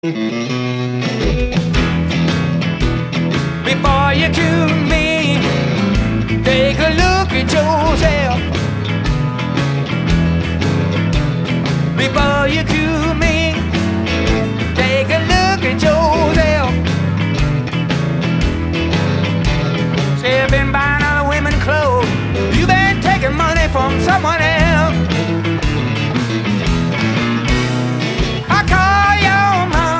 Before you accuse me, take a look at yourself. Before you accuse